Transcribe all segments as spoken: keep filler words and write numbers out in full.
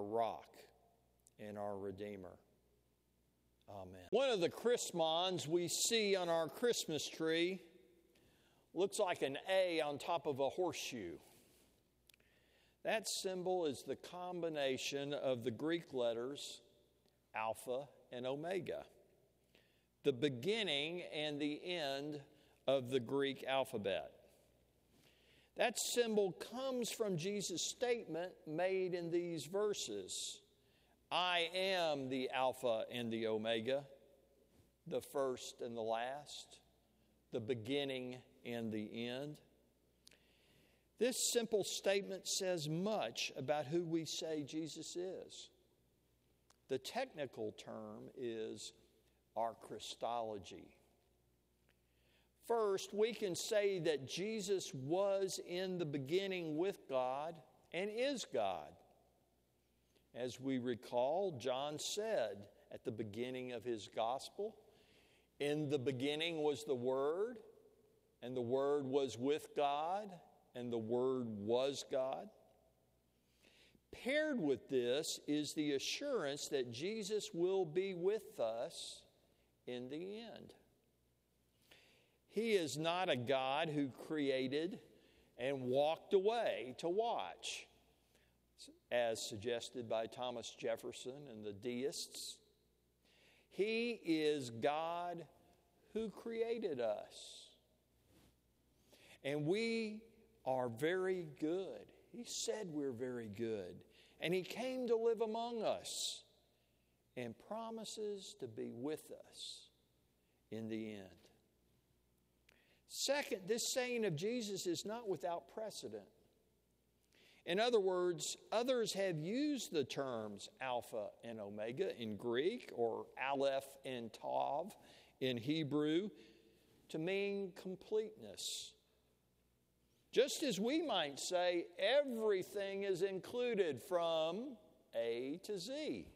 rock and our Redeemer. Amen. One of the Chrismons we see on our Christmas tree looks like an A on top of a horseshoe. That symbol is the combination of the Greek letters Alpha and Omega, the beginning and the end of the Greek alphabet. That symbol comes from Jesus' statement made in these verses. I am the Alpha and the Omega, the first and the last, the beginning and the end. This simple statement says much about who we say Jesus is. The technical term is our Christology. First, we can say that Jesus was in the beginning with God and is God. As we recall, John said at the beginning of his gospel, in the beginning was the Word, and the Word was with God, and the Word was God. Paired with this is the assurance that Jesus will be with us in the end. He is not a God who created and walked away to watch, as suggested by Thomas Jefferson and the deists. He is God who created us. And we are very good. He said we're very good. And He came to live among us and promises to be with us in the end. Second, this saying of Jesus is not without precedent. In other words, others have used the terms Alpha and Omega in Greek or Aleph and Tav in Hebrew to mean completeness. Just as we might say everything is included from A to Z.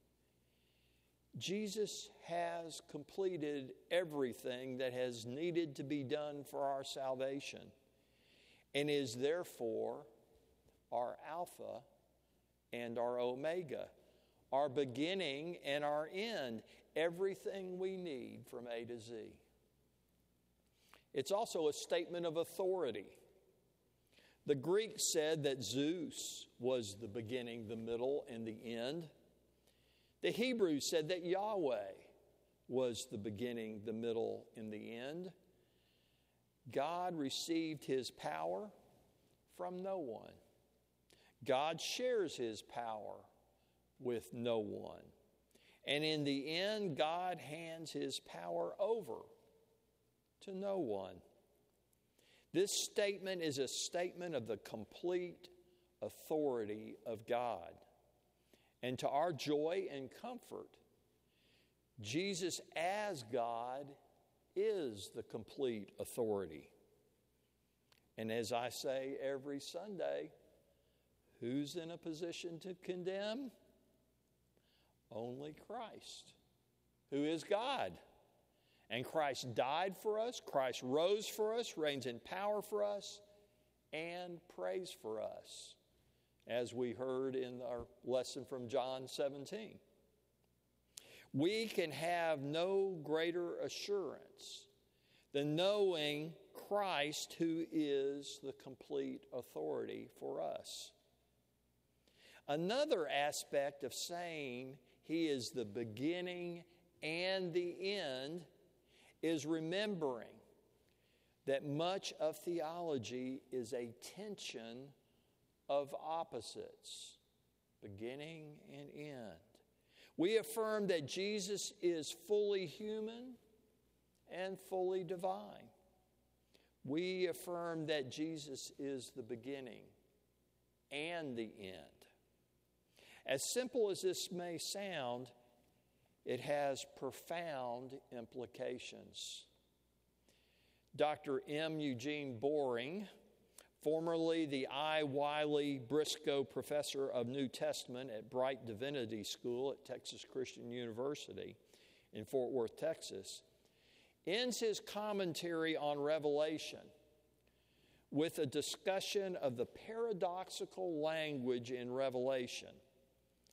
Jesus has completed everything that has needed to be done for our salvation and is therefore our Alpha and our Omega, our beginning and our end, everything we need from A to Z. It's also a statement of authority. The Greeks said that Zeus was the beginning, the middle, and the end. The Hebrews said that Yahweh was the beginning, the middle, and the end. God received His power from no one. God shares His power with no one. And in the end, God hands His power over to no one. This statement is a statement of the complete authority of God. And to our joy and comfort, Jesus as God is the complete authority. And as I say every Sunday, who's in a position to condemn? Only Christ, who is God. And Christ died for us, Christ rose for us, reigns in power for us, and prays for us, as we heard in our lesson from John seventeen. We can have no greater assurance than knowing Christ, who is the complete authority for us. Another aspect of saying He is the beginning and the end is remembering that much of theology is a tension of opposites, beginning and end. We affirm that Jesus is fully human and fully divine. We affirm that Jesus is the beginning and the end. As simple as this may sound, it has profound implications. Doctor M. Eugene Boring, formerly the I. Wiley Briscoe Professor of New Testament at Bright Divinity School at Texas Christian University in Fort Worth, Texas, ends his commentary on Revelation with a discussion of the paradoxical language in Revelation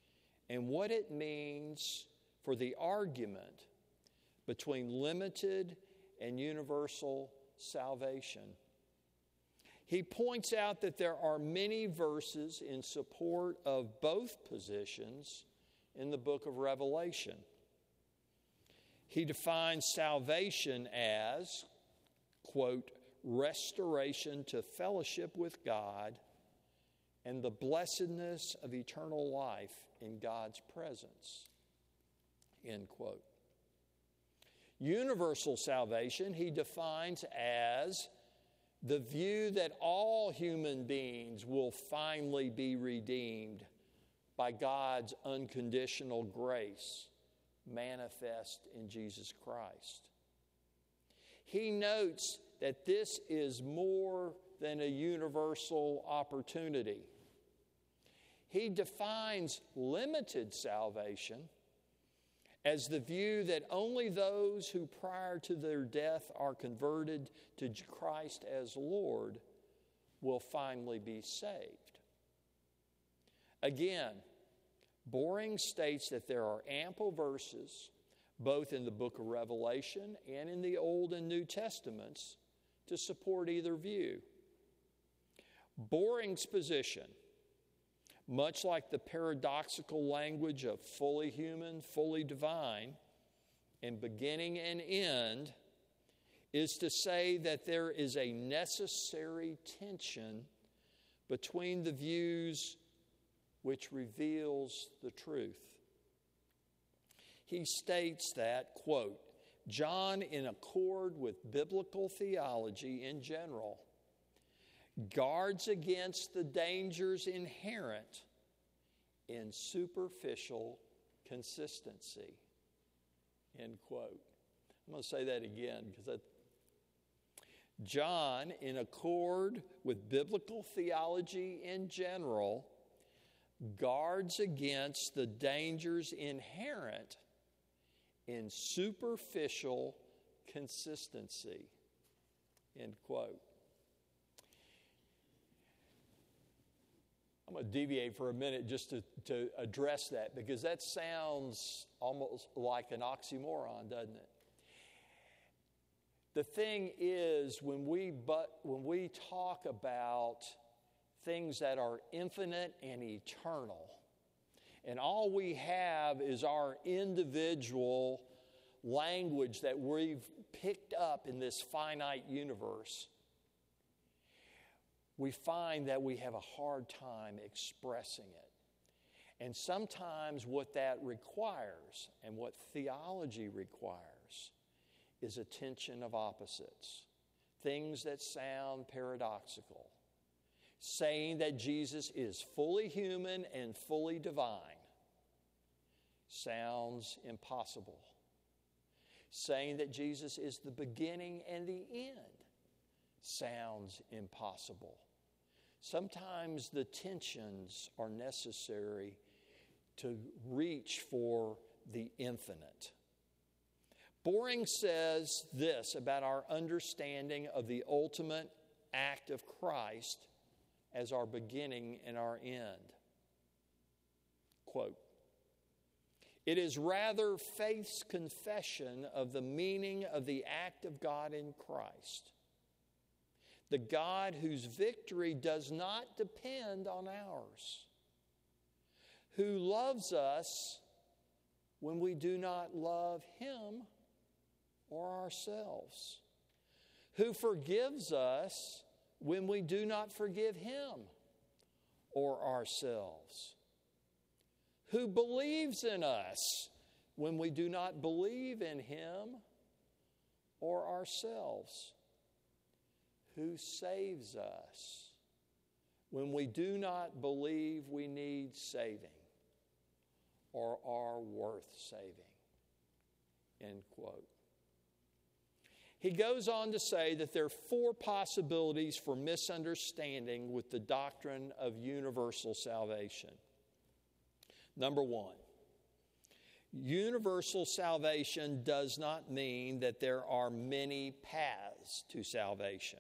and what it means for the argument between limited and universal salvation. He points out that there are many verses in support of both positions in the book of Revelation. He defines salvation as, quote, restoration to fellowship with God and the blessedness of eternal life in God's presence, end quote. Universal salvation he defines as the view that all human beings will finally be redeemed by God's unconditional grace manifest in Jesus Christ. He notes that this is more than a universal opportunity. He defines limited salvation as the view that only those who prior to their death are converted to Christ as Lord will finally be saved. Again, Boring states that there are ample verses, both in the book of Revelation and in the Old and New Testaments, to support either view. Boring's position, much like the paradoxical language of fully human, fully divine, and beginning and end, is to say that there is a necessary tension between the views which reveals the truth. He states that, quote, John, in accord with biblical theology in general, guards against the dangers inherent in superficial consistency, end quote. I'm going to say that again because that John, in accord with biblical theology in general, guards against the dangers inherent in superficial consistency, end quote. I'm going to deviate for a minute just to, to address that because that sounds almost like an oxymoron, doesn't it? The thing is, when we but when we talk about things that are infinite and eternal, and all we have is our individual language that we've picked up in this finite universe, we find that we have a hard time expressing it. And sometimes what that requires and what theology requires is a tension of opposites, things that sound paradoxical. Saying that Jesus is fully human and fully divine sounds impossible. Saying that Jesus is the beginning and the end sounds impossible. Sometimes the tensions are necessary to reach for the infinite. Boring says this about our understanding of the ultimate act of Christ as our beginning and our end. Quote, it is rather faith's confession of the meaning of the act of God in Christ, the God whose victory does not depend on ours, who loves us when we do not love Him or ourselves, who forgives us when we do not forgive Him or ourselves, who believes in us when we do not believe in Him or ourselves, who saves us when we do not believe we need saving or are worth saving, end quote. He goes on to say that there are four possibilities for misunderstanding with the doctrine of universal salvation. Number one, universal salvation does not mean that there are many paths to salvation.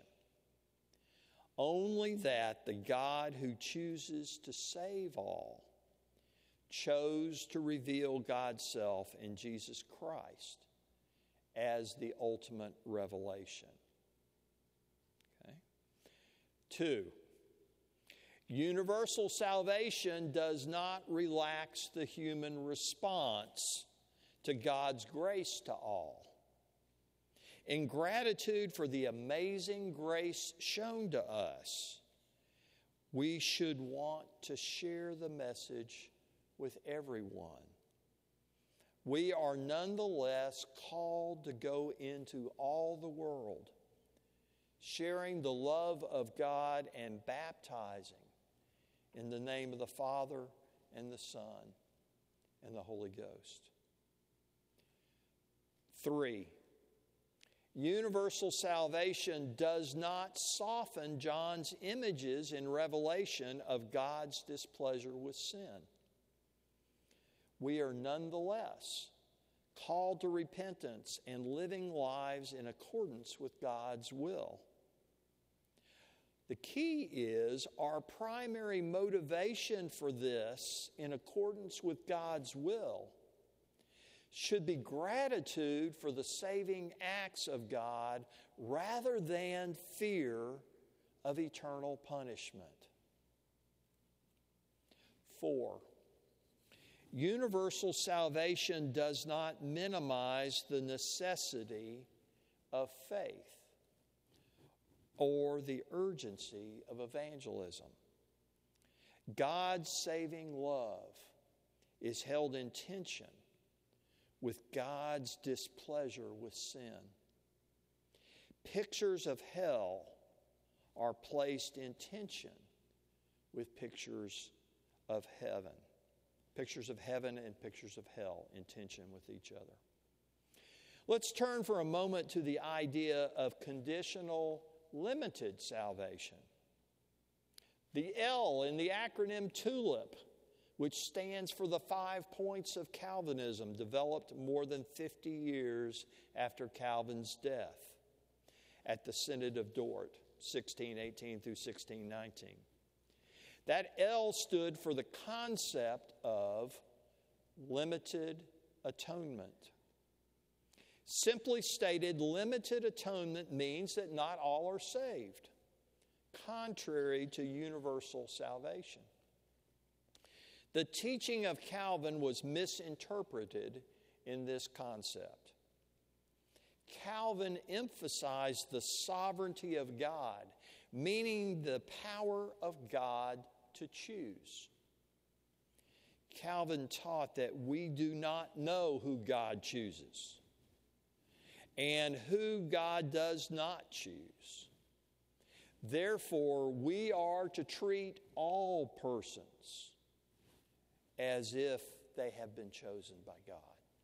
Only that the God who chooses to save all chose to reveal God's self in Jesus Christ as the ultimate revelation. Okay? Two, universal salvation does not relax the human response to God's grace to all. In gratitude for the amazing grace shown to us, we should want to share the message with everyone. We are nonetheless called to go into all the world, sharing the love of God and baptizing in the name of the Father and the Son and the Holy Ghost. Three, universal salvation does not soften John's images in Revelation of God's displeasure with sin. We are nonetheless called to repentance and living lives in accordance with God's will. The key is our primary motivation for this, in accordance with God's will, should be gratitude for the saving acts of God rather than fear of eternal punishment. Four, universal salvation does not minimize the necessity of faith or the urgency of evangelism. God's saving love is held in tension with God's displeasure with sin. Pictures of hell are placed in tension with pictures of heaven. Pictures of heaven and pictures of hell in tension with each other. Let's turn for a moment to the idea of conditional limited salvation. The L in the acronym TULIP, which stands for the five points of Calvinism, developed more than fifty years after Calvin's death at the Synod of Dort, sixteen eighteen through sixteen nineteen. That L stood for the concept of limited atonement. Simply stated, limited atonement means that not all are saved, contrary to universal salvation. The teaching of Calvin was misinterpreted in this concept. Calvin emphasized the sovereignty of God, meaning the power of God to choose. Calvin taught that we do not know who God chooses and who God does not choose. Therefore, we are to treat all persons as if they have been chosen by God.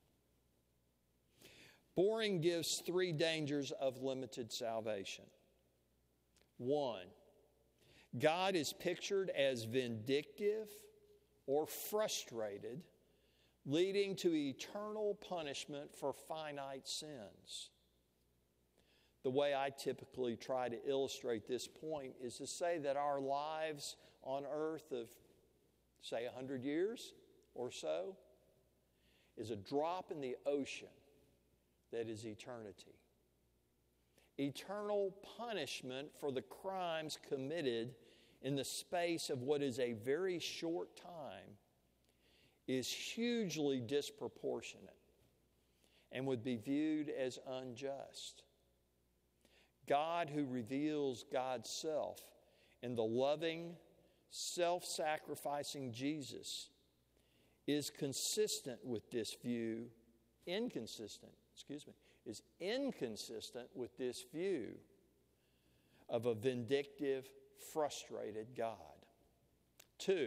Boring gives three dangers of limited salvation. One, God is pictured as vindictive or frustrated, leading to eternal punishment for finite sins. The way I typically try to illustrate this point is to say that our lives on earth of, say, one hundred years or so is a drop in the ocean that is eternity. Eternal punishment for the crimes committed in the space of what is a very short time is hugely disproportionate and would be viewed as unjust. God, who reveals God's self in the loving, self-sacrificing Jesus, is consistent with this view, inconsistent, excuse me, is inconsistent with this view of a vindictive, frustrated God. Two,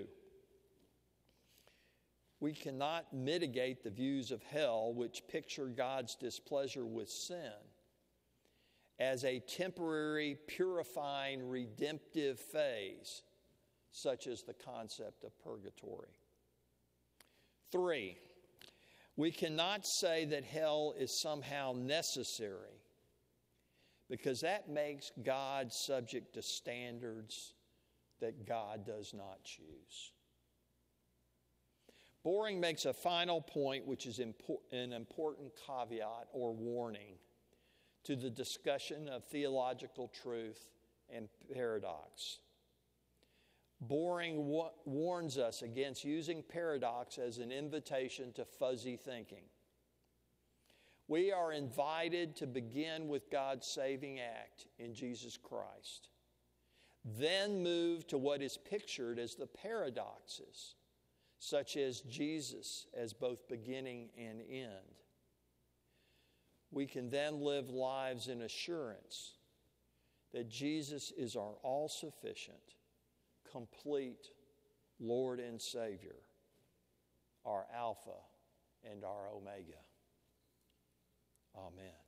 we cannot mitigate the views of hell which picture God's displeasure with sin as a temporary, purifying, redemptive phase, such as the concept of purgatory. Three, we cannot say that hell is somehow necessary, because that makes God subject to standards that God does not choose. Boring makes a final point, which is impor- an important caveat or warning to the discussion of theological truth and paradox. Boring wa- warns us against using paradox as an invitation to fuzzy thinking. We are invited to begin with God's saving act in Jesus Christ, then move to what is pictured as the paradoxes, such as Jesus as both beginning and end. We can then live lives in assurance that Jesus is our all-sufficient, complete Lord and Savior, our Alpha and our Omega. Amen.